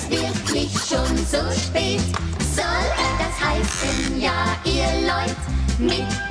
es wirklich schon so spät? Soll das heißen, ja, ihr Leut, mit